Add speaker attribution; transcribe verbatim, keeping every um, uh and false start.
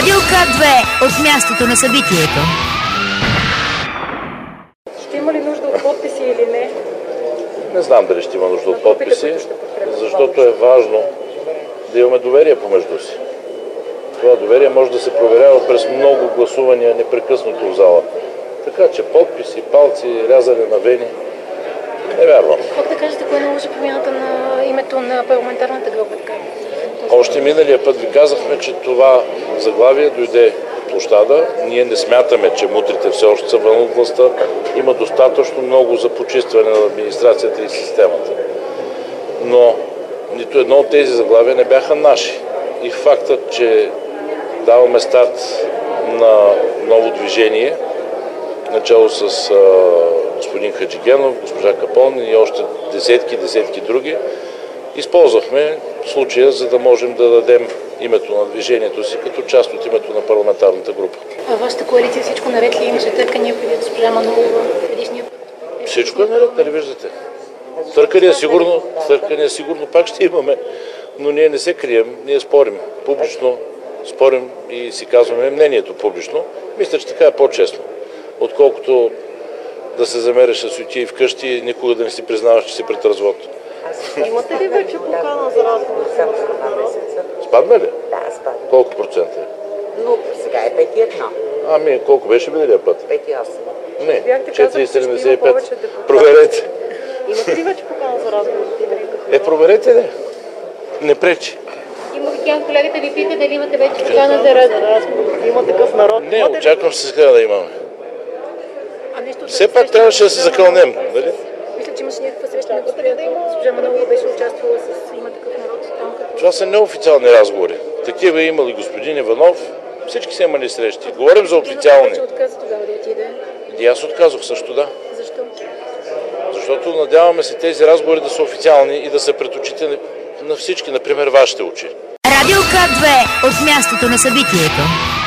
Speaker 1: Радио К две от мястото на събитието.
Speaker 2: Ще има ли нужда от подписи или не?
Speaker 3: Не знам дали ще има нужда от подписи, защото е важно да имаме доверие помежду си. Това доверие може да се проверява през много гласувания непрекъснато в зала. Така че подписи, палци, рязане на вени, не вярвам.
Speaker 2: Как да кажете, кое наложи промяната на името на парламентарната група? Така?
Speaker 3: Още миналия път ви казахме, че това заглавие дойде от площада. Ние не смятаме, че мутрите все още са вън от властта. Има достатъчно много за почистване на администрацията и системата. Но нито едно от тези заглавия не бяха наши. И фактът, че даваме старт на ново движение, начало с а, господин Хаджигенов, госпожа Капон и още десетки, десетки други, използвахме случая, за да можем да дадем името на движението си като част от името на парламентарната група.
Speaker 2: А вашата коалиция всичко наред ли? Имаше търкания преди госпожа Манолова предишния път?
Speaker 3: Всичко е наред, нали виждате? Търкания сигурно, търкания сигурно пак ще имаме, но ние не се крием, ние спорим публично, спорим и си казваме мнението публично. Мисля, че така е по-честно, отколкото да се замериш с ютия вкъщи и никога да не си признаваш, че си пред развод.
Speaker 4: Имате ли вече покана за разговор с българската народ?
Speaker 3: Спадна ли?
Speaker 4: Да, спадна.
Speaker 3: Колко процента е?
Speaker 4: Но сега е пет и едно.
Speaker 3: Ами, колко беше миналия път?
Speaker 4: пет и осем.
Speaker 3: Не,
Speaker 4: Бяхте
Speaker 3: четири
Speaker 4: казали, че ще има
Speaker 3: седемдесет и
Speaker 4: повече
Speaker 3: пет.
Speaker 4: депутати.
Speaker 3: Проверете.
Speaker 4: Имате ли вече покана за разговор с Димитър Кахлев?
Speaker 3: Е, проверете, не. Не пречи.
Speaker 2: Има тя, колегата ви пита дали имате вече
Speaker 4: Покана
Speaker 2: покана
Speaker 4: за
Speaker 2: за разговор.
Speaker 4: разговор. Има такъв народ.
Speaker 3: Не, очаквам се сега да имаме.
Speaker 2: А нещо
Speaker 3: Все пак трябваше да се закълнем, нали?
Speaker 2: Мисля, че имаше някаква среща на госпожа Манолова, беше участвала с Има такъв народ. Там, като...
Speaker 3: Това са неофициални разговори. Такива е имали господин Иванов. Всички са имали срещи. Говорим за официални.
Speaker 2: Вече отказа тогава да отиде.
Speaker 3: И аз отказах също, да.
Speaker 2: Защо?
Speaker 3: Защото надяваме се тези разговори да са официални и да са пред очите на всички, например вашите очи.
Speaker 1: Радио К две от мястото на събитието.